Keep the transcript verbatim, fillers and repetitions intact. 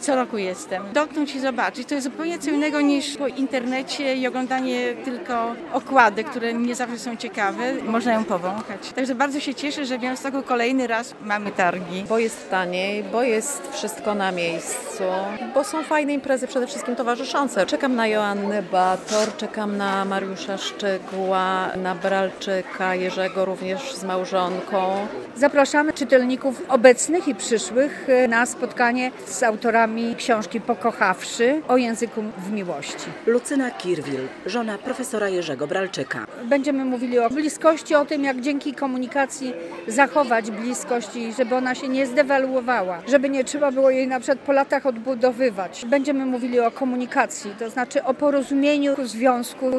Co roku jestem. Dotknąć i zobaczyć. To jest zupełnie co innego niż po internecie i oglądanie tylko okładek, które nie zawsze są ciekawe. Można ją powąchać. Także bardzo się cieszę, że w Białymstoku kolejny raz mamy targi. Bo jest taniej, bo jest wszystko na miejscu, bo są fajne imprezy przede wszystkim towarzyszące. Czekam na Joannę Bator, czekam na Mariusza Szczygła, na Bralczyka, Jerzego również z małżonką. Zapraszamy czytelników obecnych i przyszłych na spotkanie z autorami książki Pokochawszy o języku w miłości. Lucyna Kirwil, żona profesora Jerzego Bralczyka. Będziemy mówili o bliskości, o tym, jak dzięki komunikacji zachować bliskość i żeby ona się nie zdewaluowała, żeby nie trzeba było jej na przykład po latach odbudowywać. Będziemy mówili o komunikacji, to znaczy o porozumieniu związku